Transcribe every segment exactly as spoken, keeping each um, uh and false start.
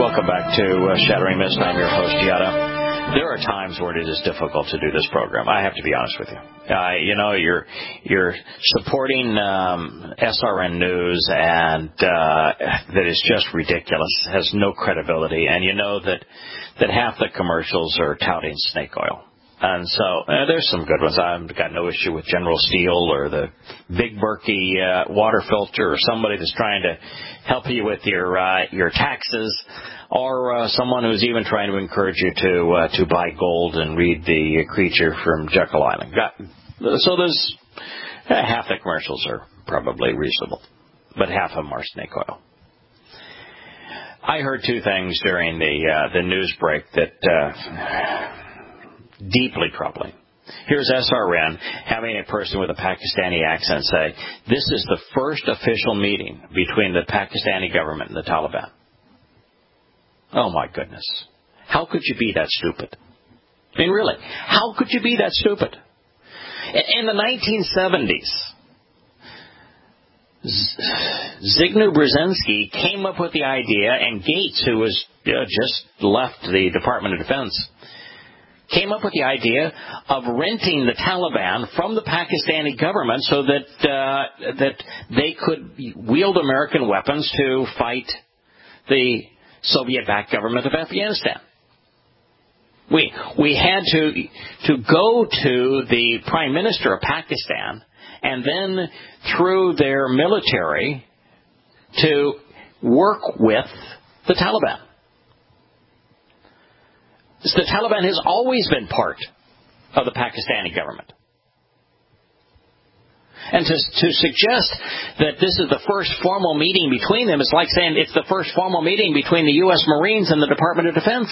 Welcome back to uh, Shattering Mist. I'm your host, Yada. There are times where it is difficult to do this program. I have to be honest with you. Uh, you know, you're you're supporting um, S R N News, and uh, that is just ridiculous. Has no credibility, and you know that that half the commercials are touting snake oil. And so uh, there's some good ones. I've got no issue with General Steel or the Big Berkey uh, water filter, or somebody that's trying to help you with your uh, your taxes, or uh, someone who's even trying to encourage you to uh, to buy gold and read The Creature from Jekyll Island. Got, so there's uh, half the commercials are probably reasonable, but half of them are snake oil. I heard two things during the uh, the news break that. Uh, Deeply troubling. Here's S R N having a person with a Pakistani accent say, this is the first official meeting between the Pakistani government and the Taliban. Oh, my goodness. How could you be that stupid? I mean, really, how could you be that stupid? In the nineteen seventies, Zygmunt Brzezinski came up with the idea, and Gates, who was you know, just left the Department of Defense, came up with the idea of renting the Taliban from the Pakistani government so that uh, that they could wield American weapons to fight the Soviet-backed government of Afghanistan. We we had to to go to the Prime Minister of Pakistan and then through their military to work with the Taliban. The Taliban has always been part of the Pakistani government. And to, to suggest that this is the first formal meeting between them is like saying it's the first formal meeting between the U S Marines and the Department of Defense.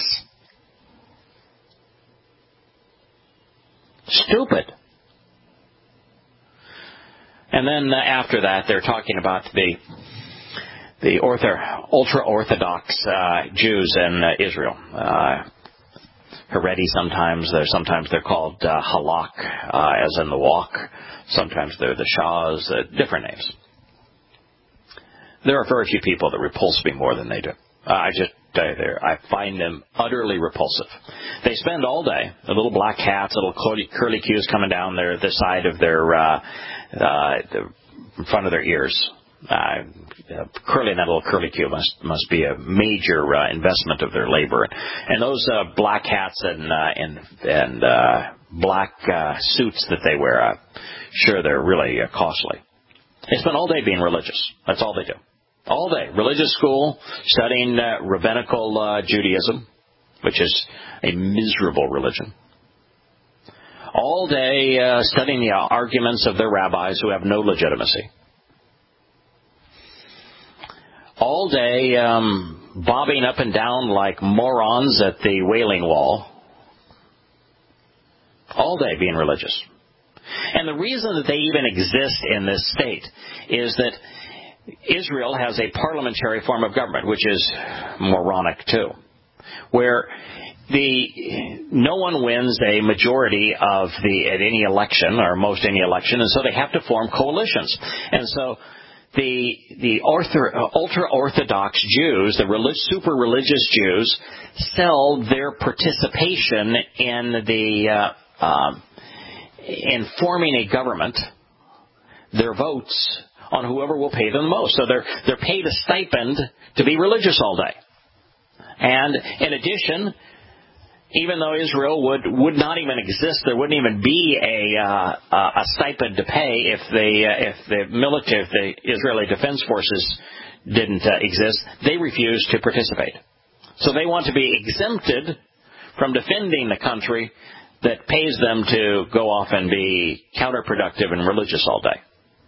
Stupid. And then uh, after that, they're talking about the the ultra-Orthodox uh, Jews in uh, Israel. Uh, Haredi sometimes. They're, sometimes they're called uh, halak, uh, as in the walk. Sometimes they're the shahs, uh, different names. There are very few people that repulse me more than they do. Uh, I just uh, I find them utterly repulsive. They spend all day, the little black hats, little curly, curly cues coming down their the side of their uh, uh, the in front of their ears. Uh, curling that little curly cue must must be a major uh, investment of their labor, and those uh, black hats and uh, and and uh, black uh, suits that they wear, uh, sure they're really uh, costly. They spend all day being religious. That's all they do, all day. Religious school, studying uh, rabbinical uh, Judaism, which is a miserable religion. All day uh, studying the arguments of their rabbis who have no legitimacy. All day um, bobbing up and down like morons at the Wailing Wall. All day being religious. And the reason that they even exist in this state is that Israel has a parliamentary form of government, which is moronic too, where the no one wins a majority of the at any election, or most any election, and so they have to form coalitions. And so The the ultra-Orthodox Jews, the relig- super religious Jews, sell their participation in the uh, um, in forming a government, their votes on whoever will pay them the most. So they're they're paid a stipend to be religious all day, and in addition, even though Israel would, would not even exist, there wouldn't even be a uh, a stipend to pay if the uh, if the military, if the Israeli Defense Forces didn't uh, exist. They refuse to participate, so they want to be exempted from defending the country that pays them to go off and be counterproductive and religious all day.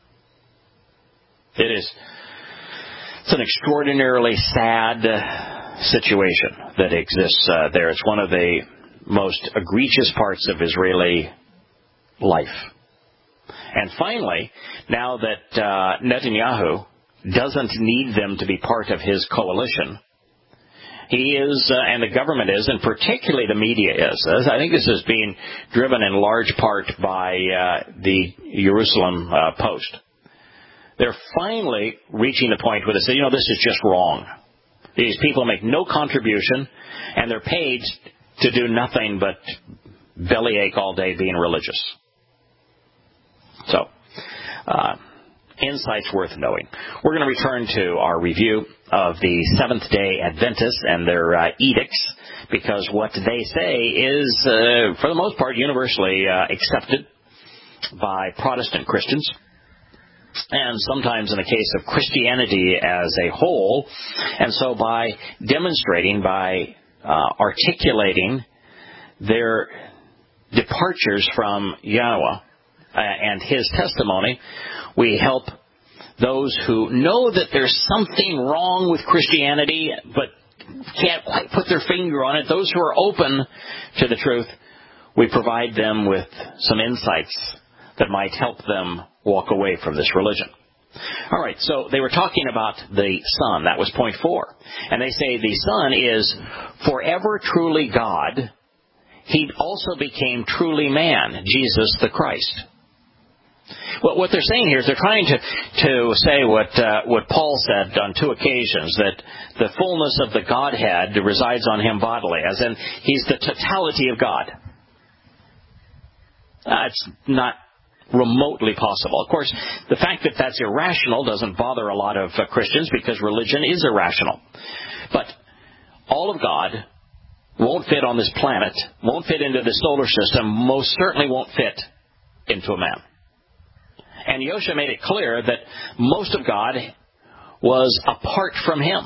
It is it's an extraordinarily sad Uh, situation that exists uh, there. It's one of the most egregious parts of Israeli life. And finally, now that uh, Netanyahu doesn't need them to be part of his coalition, he is, uh, and the government is, and particularly the media is. I think this is being driven in large part by uh, the Jerusalem uh, Post. They're finally reaching the point where they say, you know, this is just wrong. These people make no contribution, and they're paid to do nothing but bellyache all day being religious. So, uh, insights worth knowing. We're going to return to our review of the Seventh-day Adventists and their uh, edicts, because what they say is, uh, for the most part, universally uh, accepted by Protestant Christians. And sometimes in the case of Christianity as a whole. And so by demonstrating, by uh, articulating their departures from Yahweh uh, and His testimony, we help those who know that there's something wrong with Christianity but can't quite put their finger on it. Those who are open to the truth, we provide them with some insights that might help them walk away from this religion. All right, so they were talking about the Son. That was point four. And they say the Son is forever truly God. He also became truly man, Jesus the Christ. Well, what they're saying here is they're trying to, to say what, uh, what Paul said on two occasions, that the fullness of the Godhead resides on Him bodily, as in He's the totality of God. Uh, it's not remotely possible. Of course, the fact that that's irrational doesn't bother a lot of uh, Christians, because religion is irrational. But all of God won't fit on this planet, won't fit into the solar system, most certainly won't fit into a man. And Yosha made it clear that most of God was apart from Him.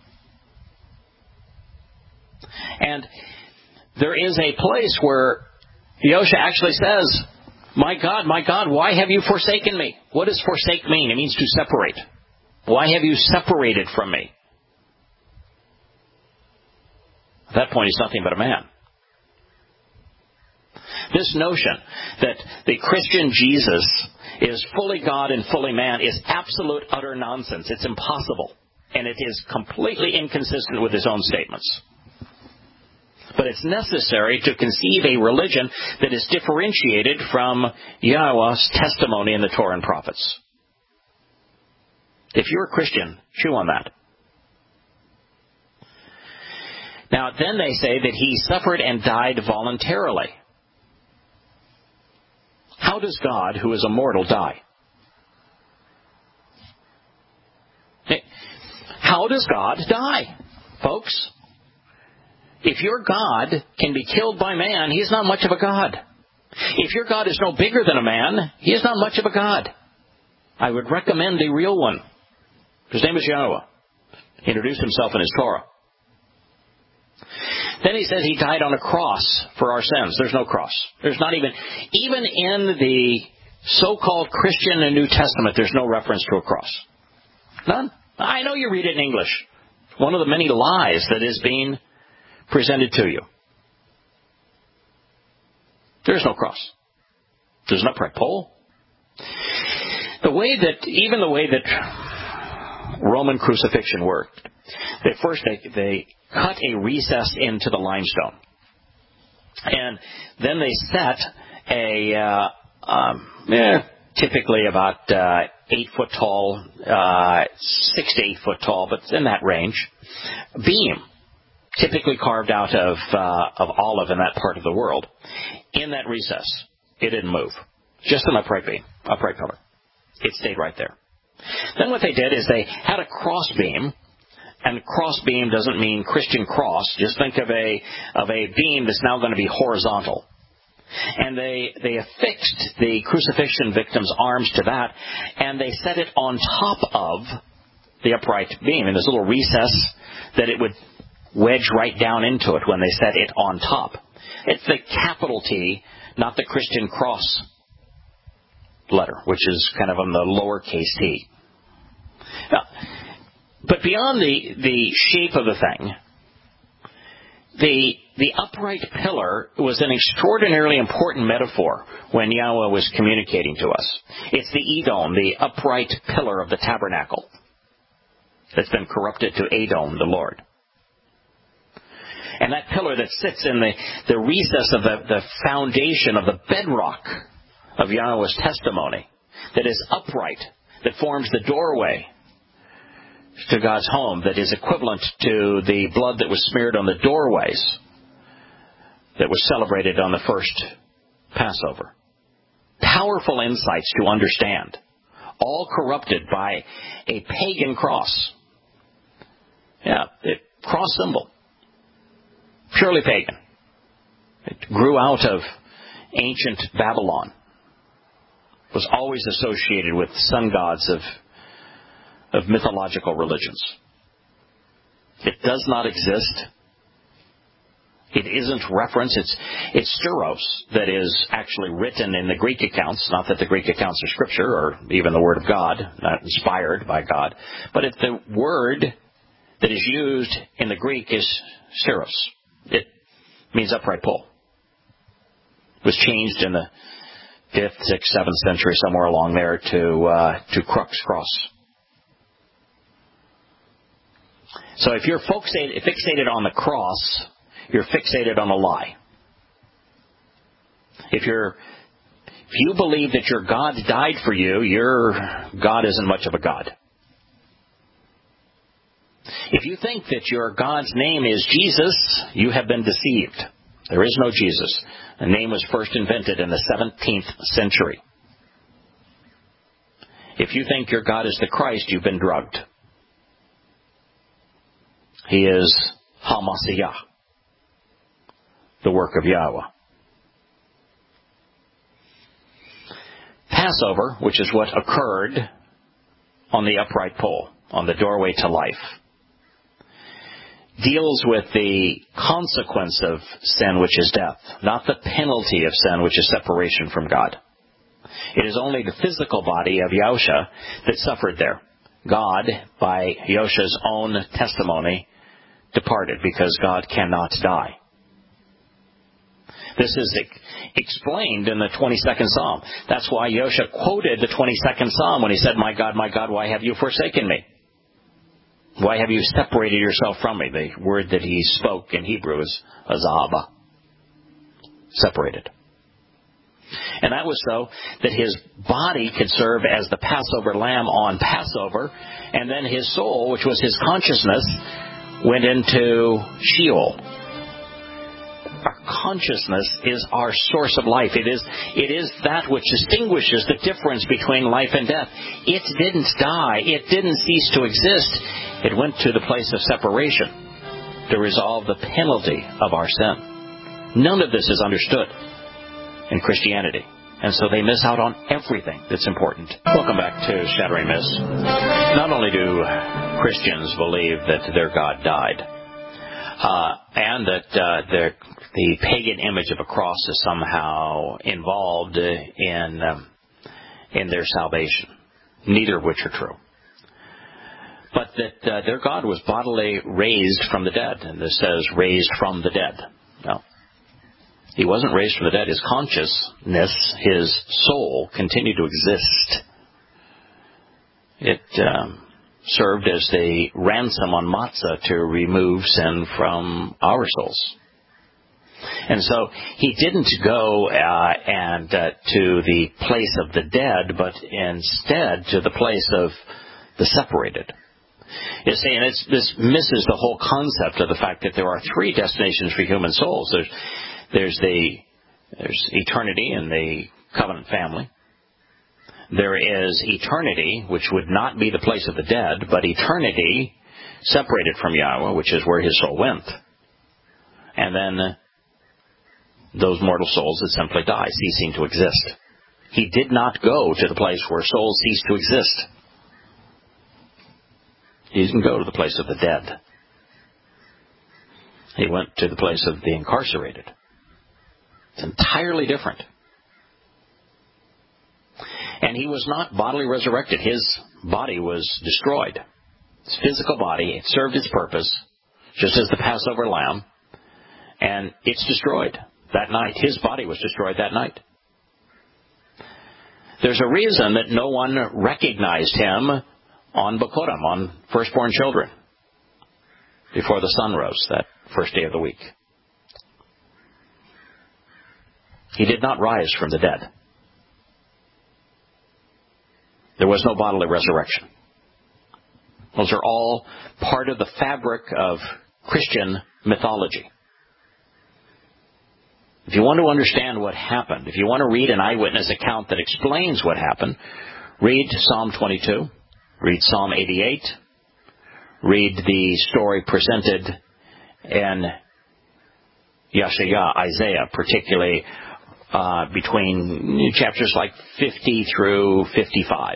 And there is a place where Yosha actually says, "My God, my God, why have you forsaken me?" What does forsake mean? It means to separate. Why have you separated from me? At that point, he's nothing but a man. This notion that the Christian Jesus is fully God and fully man is absolute, utter nonsense. It's impossible. And it is completely inconsistent with his own statements. But it's necessary to conceive a religion that is differentiated from Yahweh's testimony in the Torah and prophets. If you're a Christian, chew on that. Now, then they say that He suffered and died voluntarily. How does God, who is immortal, die? How does God die, folks? If your God can be killed by man, He is not much of a God. If your God is no bigger than a man, He is not much of a God. I would recommend the real one. His name is Yahweh. He introduced Himself in His Torah. Then He says He died on a cross for our sins. There's no cross. There's not even, even in the so-called Christian and New Testament, there's no reference to a cross. None. I know you read it in English. One of the many lies that is being presented to you. There's no cross. There's an upright pole. The way that, even the way that Roman crucifixion worked, they first they, they cut a recess into the limestone. And then they set a, uh, um, eh, typically about uh, eight foot tall, uh, six to eight foot tall, but in that range, beam, typically carved out of uh, of olive in that part of the world. In that recess, it didn't move. Just an upright beam, upright pillar. It stayed right there. Then what they did is they had a cross beam, and cross beam doesn't mean Christian cross. Just think of a of a beam that's now going to be horizontal. And they they affixed the crucifixion victim's arms to that, and they set it on top of the upright beam in this little recess that it would wedge right down into it when they set it on top. It's the capital T, not the Christian cross letter, which is kind of on the lowercase t. Now, but beyond the, the shape of the thing, the the upright pillar was an extraordinarily important metaphor when Yahweh was communicating to us. It's the Edom, the upright pillar of the tabernacle, that's been corrupted to Edom, the Lord. And that pillar that sits in the, the recess of the, the foundation of the bedrock of Yahweh's testimony, that is upright, that forms the doorway to God's home that is equivalent to the blood that was smeared on the doorways that was celebrated on the first Passover. Powerful insights to understand, all corrupted by a pagan cross. Yeah, it, cross symbol. Purely pagan. It grew out of ancient Babylon. Was always associated with sun gods of, of mythological religions. It does not exist. It isn't referenced. It's, it's stauros that is actually written in the Greek accounts. Not that the Greek accounts are Scripture or even the Word of God, not inspired by God. But it, the word that is used in the Greek is stauros. It means upright pole. It was changed in the fifth, sixth, seventh century, somewhere along there, to uh, to crux, cross. So if you're fixated, fixated on the cross, you're fixated on a lie. If you're, if you believe that your God died for you, your God isn't much of a God. If you think that your God's name is Jesus, you have been deceived. There is no Jesus. The name was first invented in the seventeenth century. If you think your God is the Christ, you've been drugged. He is HaMashiach, the work of Yahweh. Passover, which is what occurred on the upright pole, on the doorway to life, deals with the consequence of sin, which is death, not the penalty of sin, which is separation from God. It is only the physical body of Yahusha that suffered there. God, by Yahusha's own testimony, departed because God cannot die. This is explained in the twenty-second Psalm. That's why Yahusha quoted the twenty-second Psalm when he said, "My God, my God, why have you forsaken me? Why have you separated yourself from me?" The word that he spoke in Hebrew is azaba. Separated. And that was so that his body could serve as the Passover lamb on Passover, and then his soul, which was his consciousness, went into Sheol. Our consciousness is our source of life. It is, it is that which distinguishes the difference between life and death. It didn't die. It didn't cease to exist. It went to the place of separation to resolve the penalty of our sin. None of this is understood in Christianity. And so they miss out on everything that's important. Welcome back to Shattering Myths. Not only do Christians believe that their God died, uh, and that uh, the pagan image of a cross is somehow involved in um, in their salvation, neither of which are true. But that uh, their God was bodily raised from the dead, and this says raised from the dead. No. He wasn't raised from the dead. His consciousness, his soul, continued to exist. It um, served as the ransom on matzah to remove sin from our souls. And so he didn't go uh, and uh, to the place of the dead, but instead to the place of the separated. You see, and it's, this misses the whole concept of the fact that there are three destinations for human souls. There's There's the there's eternity in the covenant family. There is eternity, which would not be the place of the dead, but eternity separated from Yahweh, which is where his soul went. And then those mortal souls that simply die, ceasing to exist. He did not go to the place where souls cease to exist. He didn't go to the place of the dead. He went to the place of the incarcerated. It's entirely different. And he was not bodily resurrected. His body was destroyed. His physical body, it served its purpose, just as the Passover lamb, and it's destroyed that night. His body was destroyed that night. There's a reason that no one recognized him on Bikurim, on firstborn children, before the sun rose that first day of the week. He did not rise from the dead. There was no bodily resurrection. Those are all part of the fabric of Christian mythology. If you want to understand what happened, if you want to read an eyewitness account that explains what happened, read Psalm twenty-two, read Psalm eighty-eight, read the story presented in Yeshaya, Isaiah, particularly uh, between chapters like fifty through fifty-five.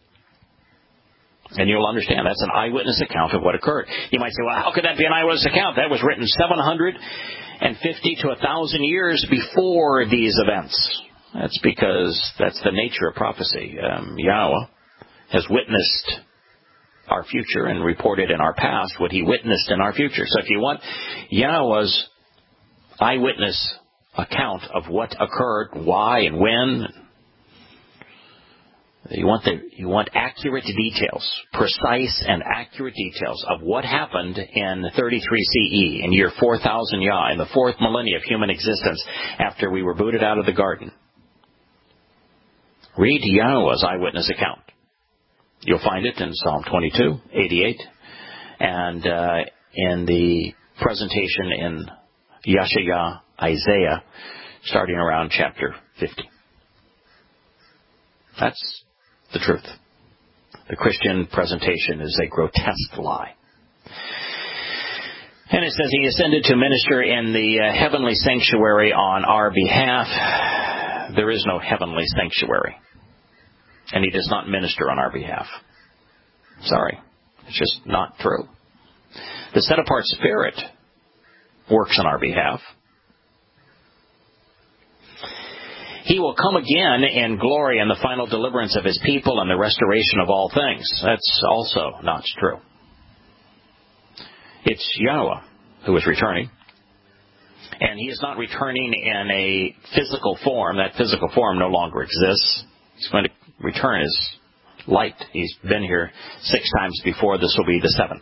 And you'll understand that's an eyewitness account of what occurred. You might say, well, how could that be an eyewitness account? That was written seven hundred fifty to one thousand years before these events. That's because that's the nature of prophecy. Um, Yahweh has witnessed our future and reported in our past what he witnessed in our future. So if you want Yahweh's eyewitness account of what occurred, why and when, you want the you want accurate details, precise and accurate details of what happened in thirty-three C E, in year four thousand Yah, in the fourth millennia of human existence, after we were booted out of the garden. Read Yahweh's eyewitness account. You'll find it in Psalm twenty-two, eighty-eight, and uh, in the presentation in Yeshaya, Isaiah, starting around chapter fifty. That's the truth. The Christian presentation is a grotesque lie. And it says he ascended to minister in the uh, heavenly sanctuary on our behalf. There is no heavenly sanctuary. And he does not minister on our behalf. Sorry. It's just not true. The set-apart Spirit works on our behalf. He will come again in glory and the final deliverance of his people and the restoration of all things. That's also not true. It's Yahweh who is returning. And he is not returning in a physical form. That physical form no longer exists. He's going to return as light. He's been here six times before. This will be the seventh.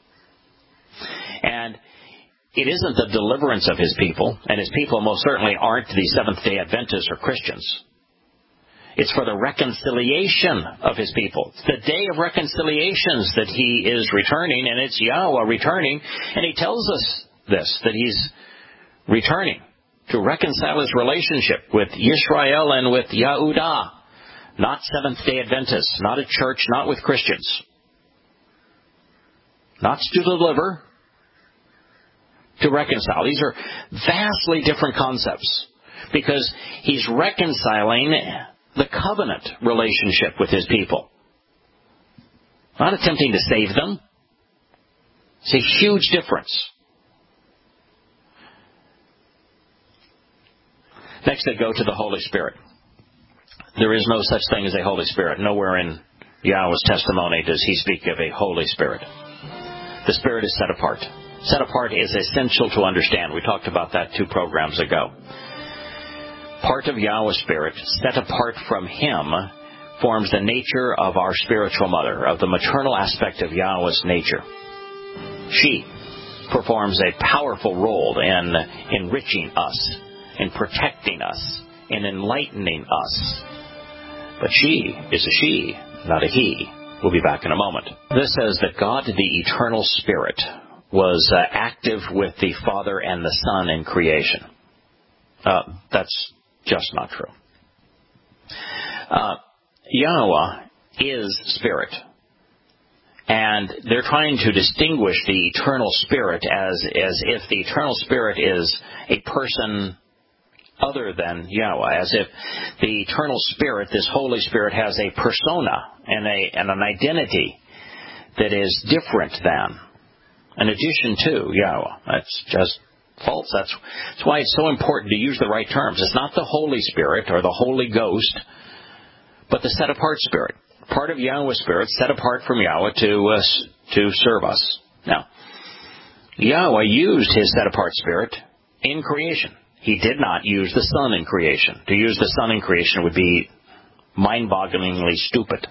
And it isn't the deliverance of his people, and his people most certainly aren't the Seventh-day Adventists or Christians. It's for the reconciliation of his people. It's the day of reconciliations that he is returning, and it's Yahweh returning, and he tells us this, that he's returning to reconcile his relationship with Yisrael and with Yahudah, not Seventh-day Adventists, not a church, not with Christians. Not to deliver, to reconcile. These are vastly different concepts because he's reconciling the covenant relationship with his people. Not attempting to save them. It's a huge difference. Next, they go to the Holy Spirit. There is no such thing as a Holy Spirit. Nowhere in Yahweh's testimony does he speak of a Holy Spirit. The Spirit is set apart. Set apart is essential to understand. We talked about that two programs ago. Part of Yahweh's Spirit, set apart from him, forms the nature of our spiritual mother, of the maternal aspect of Yahweh's nature. She performs a powerful role in enriching us, in protecting us, in enlightening us. But she is a she, not a he. We'll be back in a moment. This says that God, the eternal Spirit, was uh, active with the Father and the Son in creation. Uh, that's just not true. Uh, Yahweh is Spirit. And they're trying to distinguish the eternal Spirit as, as if the eternal Spirit is a person other than Yahweh, as if the eternal Spirit, this Holy Spirit, has a persona and, a, and an identity that is different than, in addition to Yahweh. That's just false. That's, that's why it's so important to use the right terms. It's not the Holy Spirit or the Holy Ghost, but the set-apart Spirit. Part of Yahweh's Spirit, set apart from Yahweh to, uh, to serve us. Now, Yahweh used his set-apart Spirit in creation. He did not use the Son in creation. To use the Son in creation would be mind-bogglingly stupid.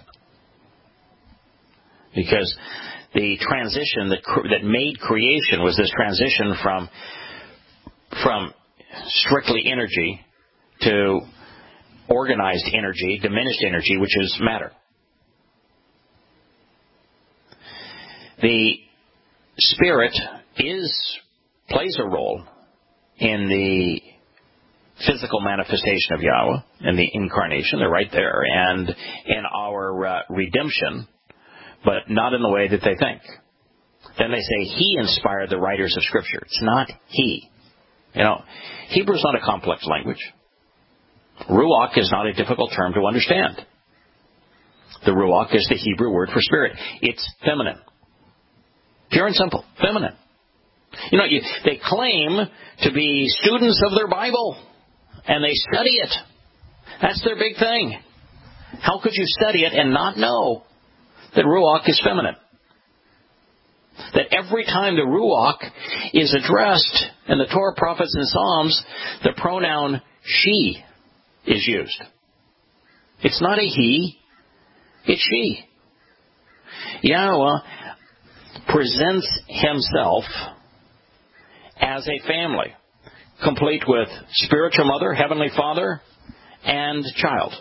Because the transition that that made creation was this transition from from strictly energy to organized energy, diminished energy, which is matter. The Spirit is plays a role in the physical manifestation of Yahweh and the incarnation. They're right there. And in our uh, redemption, but not in the way that they think. Then they say He inspired the writers of Scripture. It's not He. You know, Hebrew is not a complex language. Ruach is not a difficult term to understand. The Ruach is the Hebrew word for spirit. It's feminine. Pure and simple. Feminine. You know, you, they claim to be students of their Bible, and they study it. That's their big thing. How could you study it and not know that Ruach is feminine? That every time the Ruach is addressed in the Torah, prophets, and Psalms, the pronoun she is used. It's not a he, it's she. Yahweh presents Himself as a family, complete with spiritual mother, heavenly Father, and child.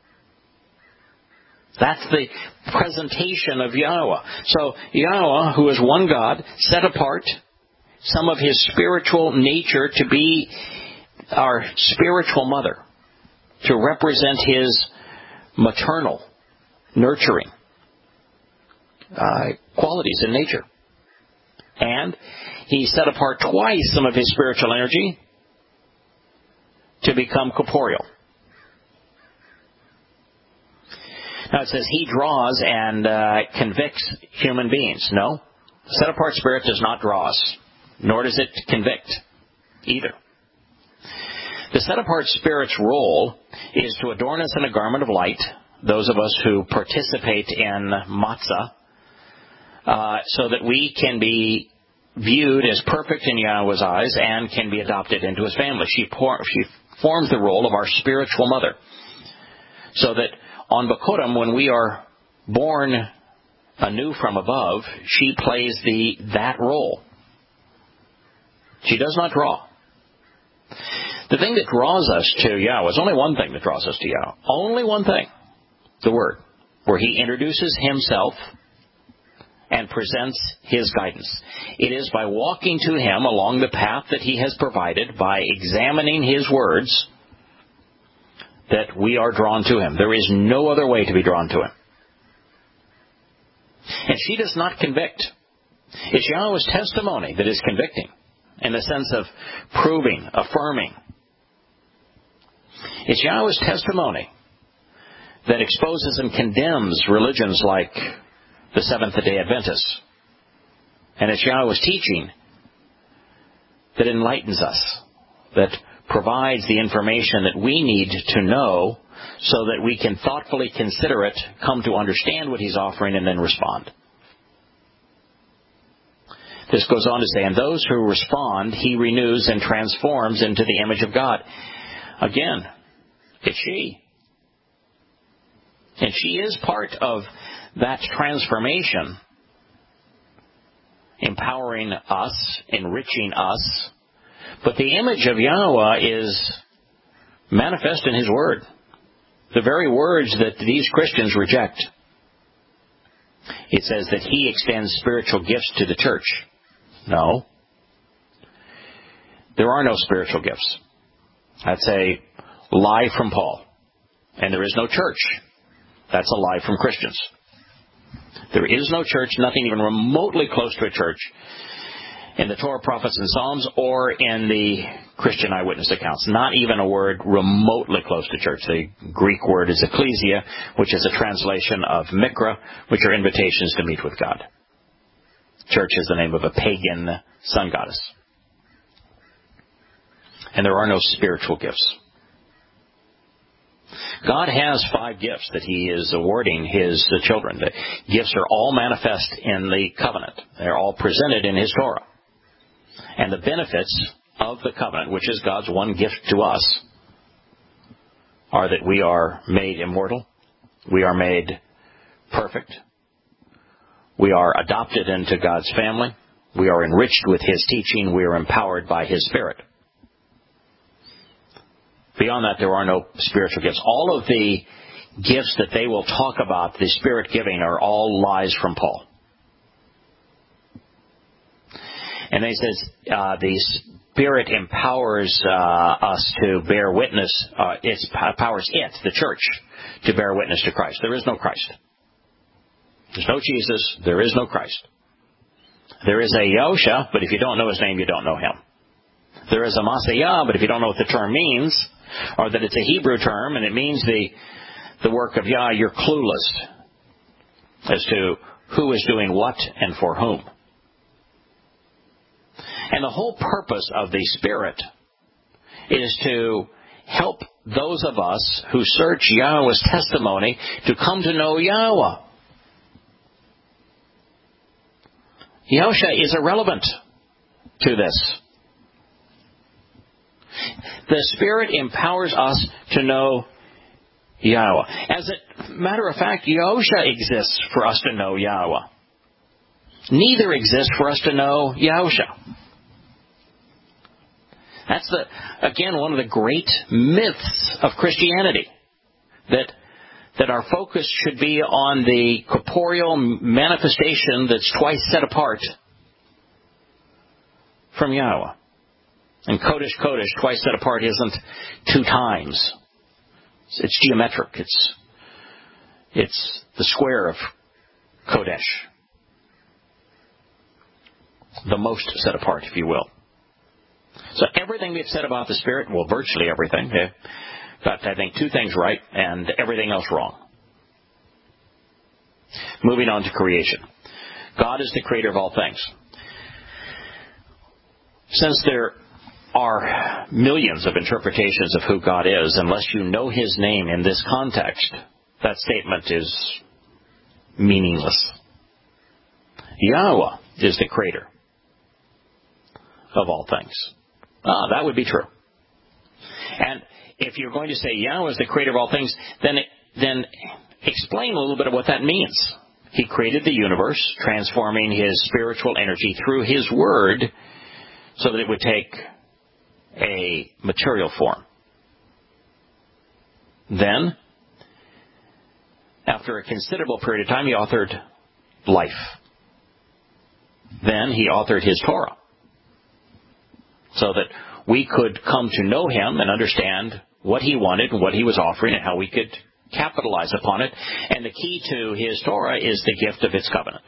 That's the presentation of Yahweh. So Yahweh, who is one God, set apart some of His spiritual nature to be our spiritual mother, to represent His maternal, nurturing uh, qualities in nature. And He set apart twice some of His spiritual energy to become corporeal. Now it says He draws and uh, convicts human beings. No. The set-apart Spirit does not draw us, nor does it convict either. The set-apart Spirit's role is to adorn us in a garment of light, those of us who participate in matzah, uh, so that we can be viewed as perfect in Yahweh's eyes and can be adopted into His family. She, por- she forms the role of our spiritual mother, so that on Bikurim, when we are born anew from above, she plays the that role. She does not draw. The thing that draws us to Yahweh is only one thing that draws us to Yahweh. Only one thing. The Word. Where He introduces Himself and presents His guidance. It is by walking to Him along the path that He has provided, by examining His words, that we are drawn to Him. There is no other way to be drawn to Him. And she does not convict. It's Yahweh's testimony that is convicting, in the sense of proving, affirming. It's Yahweh's testimony that exposes and condemns religions like the Seventh-day Adventists. And it's Yahweh's teaching that enlightens us, that provides the information that we need to know so that we can thoughtfully consider it, come to understand what He's offering, and then respond. This goes on to say, and those who respond, He renews and transforms into the image of God. Again, it's she. And she is part of that transformation, empowering us, enriching us. But the image of Yahweh is manifest in His Word. The very words that these Christians reject. It says that He extends spiritual gifts to the church. No. There are no spiritual gifts. That's a lie from Paul. And there is no church. That's a lie from Christians. There is no church, nothing even remotely close to a church, in the Torah, prophets, and Psalms, or in the Christian eyewitness accounts. Not even a word remotely close to church. The Greek word is ecclesia, which is a translation of mikra, which are invitations to meet with God. Church is the name of a pagan sun goddess. And there are no spiritual gifts. God has five gifts that He is awarding His children. The gifts are all manifest in the covenant. They're all presented in His Torah. And the benefits of the covenant, which is God's one gift to us, are that we are made immortal, we are made perfect, we are adopted into God's family, we are enriched with His teaching, we are empowered by His Spirit. Beyond that, there are no spiritual gifts. All of the gifts that they will talk about, the Spirit giving, are all lies from Paul. And then he says uh, the Spirit empowers uh, us to bear witness. Uh, it empowers it, the church, to bear witness to Christ. There is no Christ. There's no Jesus. There is no Christ. There is a Yahusha, but if you don't know his name, you don't know him. There is a Masiah, but if you don't know what the term means, or that it's a Hebrew term and it means the the work of Yah, you're clueless as to who is doing what and for whom. And the whole purpose of the Spirit is to help those of us who search Yahweh's testimony to come to know Yahweh. Yahusha is irrelevant to this. The Spirit empowers us to know Yahweh. As a matter of fact, Yahusha exists for us to know Yahweh. Neither exists for us to know Yahusha. That's, the again, one of the great myths of Christianity. That that our focus should be on the corporeal manifestation that's twice set apart from Yahweh. And Kodesh Kodesh, twice set apart, isn't two times. It's geometric. It's it's the square of Kodesh. The most set apart, if you will. So everything we've said about the Spirit, well, virtually everything. In fact, I think two things right and everything else wrong. Moving on to creation. God is the creator of all things. Since there are millions of interpretations of who God is, unless you know his name in this context, that statement is meaningless. Yahweh is the creator of all things. Ah, that would be true. And if you're going to say Yahweh is the creator of all things, then then explain a little bit of what that means. He created the universe, transforming his spiritual energy through his word so that it would take a material form. Then, after a considerable period of time, he authored life. Then he authored his Torah, so that we could come to know him and understand what he wanted and what he was offering and how we could capitalize upon it. And the key to his Torah is the gift of its covenant.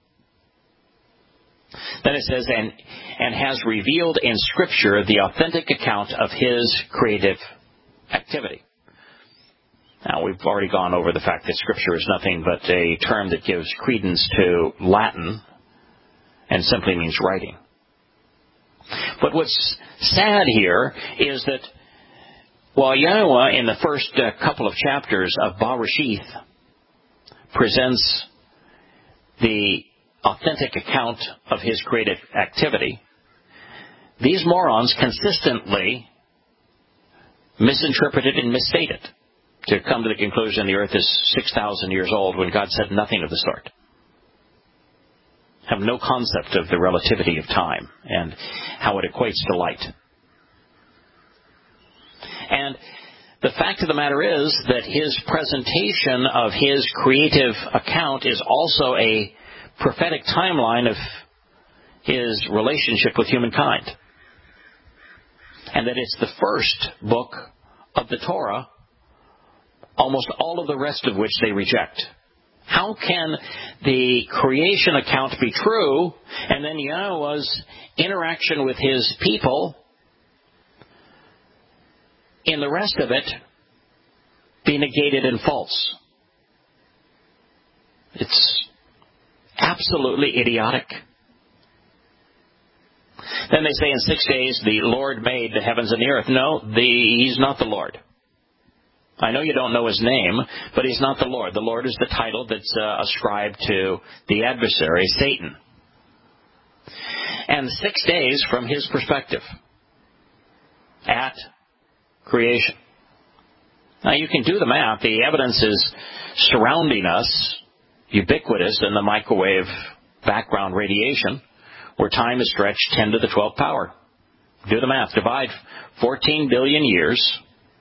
Then it says, and, and has revealed in Scripture the authentic account of his creative activity. Now, we've already gone over the fact that Scripture is nothing but a term that gives credence to Latin and simply means writing. But what's sad here is that while Yahweh in the first uh, couple of chapters of Bereshith presents the authentic account of his creative activity, these morons consistently misinterpret it and misstate it to come to the conclusion the earth is six thousand years old when God said nothing of the sort. Have no concept of the relativity of time and how it equates to light. And the fact of the matter is that his presentation of his creative account is also a prophetic timeline of his relationship with humankind. And that it's the first book of the Torah, almost all of the rest of which they reject. How can the creation account be true and then Yahweh's interaction with his people in the rest of it be negated and false? It's absolutely idiotic. Then they say in six days the Lord made the heavens and the earth. No, the, he's not the Lord. I know you don't know his name, but he's not the Lord. The Lord is the title that's uh, ascribed to the adversary, Satan. And six days from his perspective at creation. Now you can do the math. The evidence is surrounding us, ubiquitous in the microwave background radiation, where time is stretched ten to the twelfth power. Do the math. Divide fourteen billion years,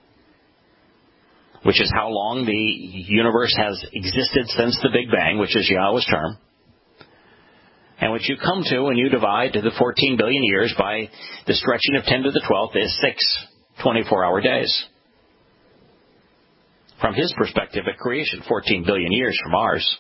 which is how long the universe has existed since the Big Bang, which is Yahweh's term. And what you come to when you divide the fourteen billion years by the stretching of ten to the twelfth is six twenty-four hour days. From his perspective at creation, fourteen billion years from ours.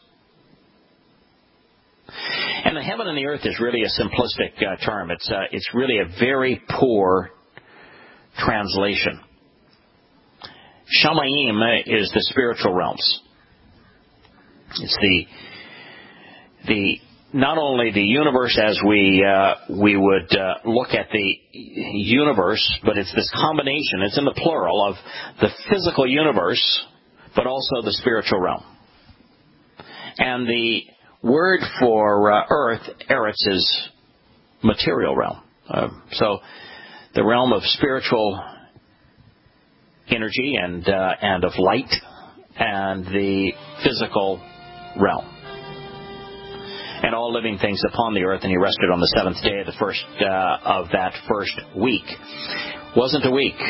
And the heaven and the earth is really a simplistic uh, term. It's uh, it's really a very poor translation. Shamayim is the spiritual realms. It's the the not only the universe as we uh, we would uh, look at the universe, but it's this combination. It's in the plural of the physical universe, but also the spiritual realm. And the word for uh, earth, eretz, is material realm. Uh, so the realm of spiritual energy and uh, and of light, and the physical realm. And all living things upon the earth, and he rested on the seventh day of the first uh, of that first week. Wasn't a week.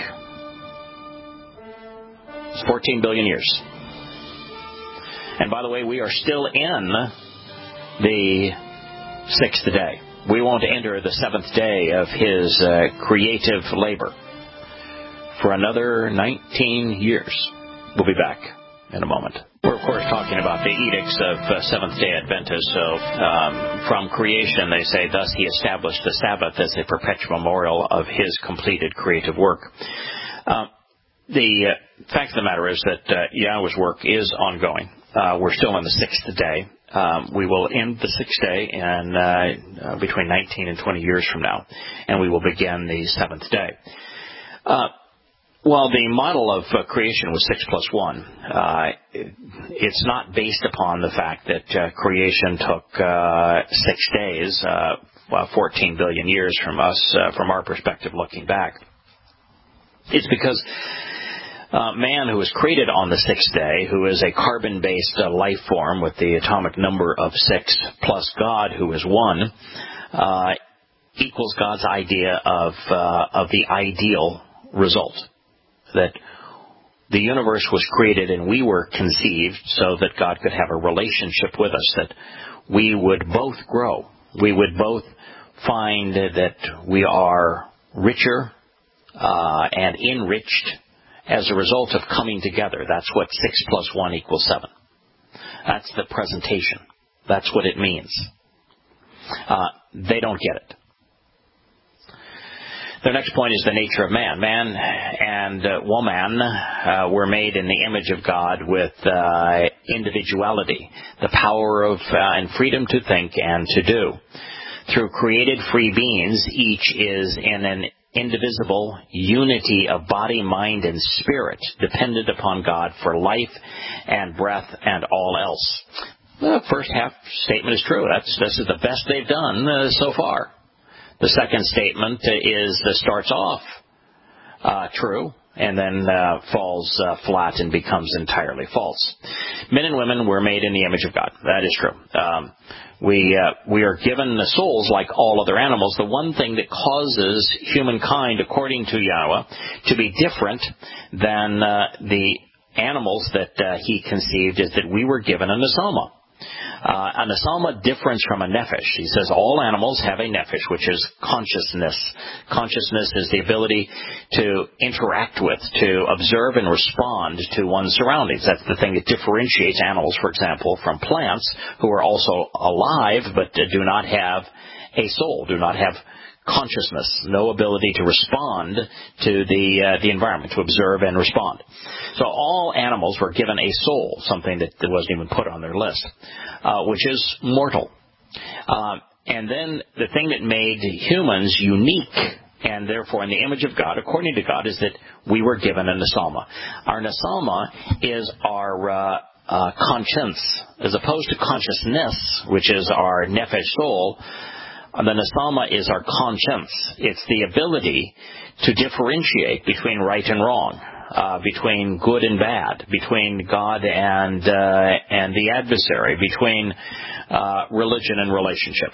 It's fourteen billion years. And by the way, we are still in the sixth day. We won't enter the seventh day of his uh, creative labor for another nineteen years. We'll be back in a moment. We're, of course, talking about the edicts of uh, Seventh-day Adventists. So um, from creation, they say, thus he established the Sabbath as a perpetual memorial of his completed creative work. Uh, the uh, fact of the matter is that uh, Yahweh's work is ongoing. Uh, we're still in the sixth day. Um, we will end the sixth day in uh, uh, between nineteen and twenty years from now, and we will begin the seventh day. Uh, Well, the model of uh, creation was six plus one. Uh, it, it's not based upon the fact that uh, creation took uh, six days, uh, well, fourteen billion years from us, uh, from our perspective looking back. It's because uh, man, who was created on the sixth day, who is a carbon-based uh, life form with the atomic number of six, plus God, who is one, uh, equals God's idea of uh, of the ideal result. That the universe was created and we were conceived so that God could have a relationship with us, that we would both grow. We would both find that we are richer uh, and enriched as a result of coming together. That's what six plus one equals seven. That's the presentation. That's what it means. Uh, they don't get it. The next point is the nature of man. Man and uh, woman uh, were made in the image of God with uh, individuality, the power of uh, and freedom to think and to do. Through created free beings, each is in an indivisible unity of body, mind, and spirit, dependent upon God for life and breath and all else. The first half statement is true. That's this is the best they've done uh, so far. The second statement is that starts off uh, true and then uh, falls uh, flat and becomes entirely false. Men and women were made in the image of God. That is true. Um, we uh, we are given the souls like all other animals. The one thing that causes humankind, according to Yahweh, to be different than uh, the animals that uh, he conceived is that we were given a nesama. Uh, a nesama differs from a nephesh. He says all animals have a nephesh, which is consciousness. Consciousness is the ability to interact with, to observe and respond to one's surroundings. That's the thing that differentiates animals, for example, from plants, who are also alive but do not have a soul, do not have consciousness, no ability to respond to the uh, the environment, to observe and respond. So all animals were given a soul, something that wasn't even put on their list, uh, which is mortal. Uh, and then the thing that made humans unique, and therefore in the image of God, according to God, is that we were given a nesama. Our nesama is our uh, uh, conscience, as opposed to consciousness, which is our nephesh soul. The nesama is our conscience. It's the ability to differentiate between right and wrong, uh, between good and bad, between God and uh, and the adversary, between uh, religion and relationship.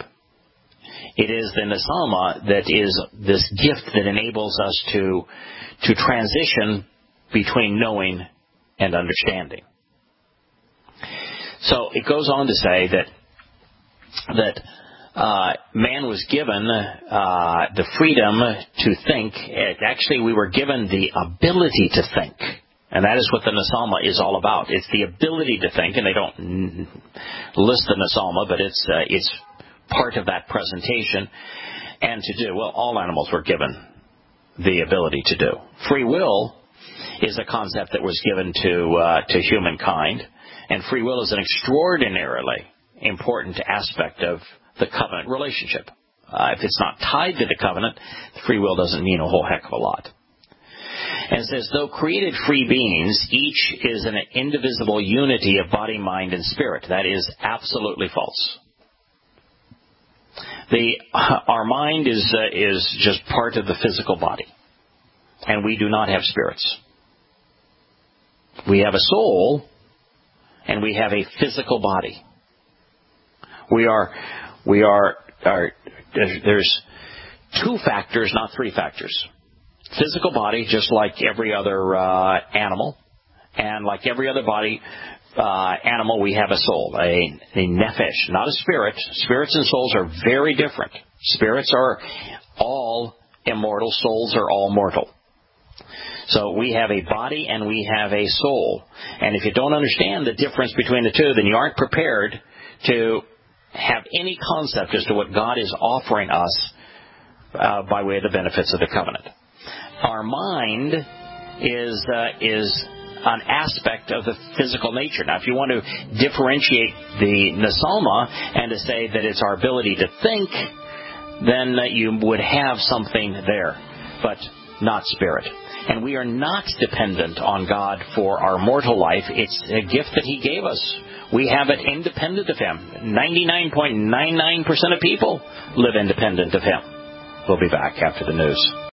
It is the nesama that is this gift that enables us to to transition between knowing and understanding. So it goes on to say that that. uh, man was given uh, the freedom to think. It, actually, we were given the ability to think. And that is what the Nasalma is all about. It's the ability to think, and they don't list the Nasalma, but it's uh, it's part of that presentation. And to do, well, all animals were given the ability to do. Free will is a concept that was given to uh, to humankind, and free will is an extraordinarily important aspect of the covenant relationship. Uh, if it's not tied to the covenant, free will doesn't mean a whole heck of a lot. And it says, though created free beings, each is an indivisible unity of body, mind, and spirit. That is absolutely false. The uh, our mind is uh, is just part of the physical body, and we do not have spirits. We have a soul, and we have a physical body. We are we are, are there's two factors, not three factors. Physical body, just like every other uh, animal, and like every other body uh, animal, we have a soul, a, a nephesh, not a spirit. Spirits and souls are very different. Spirits are all immortal. Souls are all mortal. So we have a body and we have a soul. And if you don't understand the difference between the two, then you aren't prepared to have any concept as to what God is offering us uh, by way of the benefits of the covenant. Our mind is uh, is an aspect of the physical nature. Now, if you want to differentiate the Nasalma and to say that it's our ability to think, then uh, you would have something there, but not spirit. And we are not dependent on God for our mortal life. It's a gift that He gave us. We have it independent of Him. ninety-nine point nine nine percent of people live independent of Him. We'll be back after the news.